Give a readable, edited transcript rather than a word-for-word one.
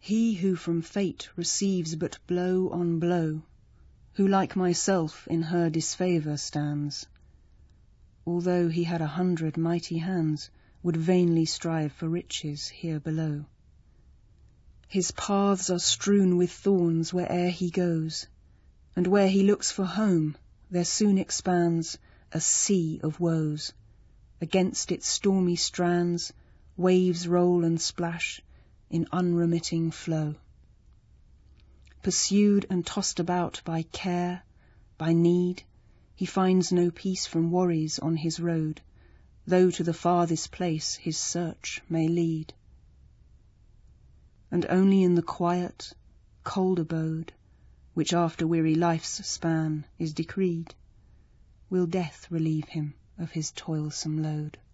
He who from fate receives but blow on blow, who like myself in her disfavour stands, although he had 100 mighty hands, would vainly strive for riches here below. His paths are strewn with thorns where'er he goes, and where he looks for home, there soon expands a sea of woes. Against its stormy strands waves roll and splash in unremitting flow. Pursued and tossed about by care, by need, he finds no peace from worries on his road, though to the farthest place his search may lead. And only in the quiet, cold abode, which after weary life's span is decreed, will death relieve him of his toilsome load.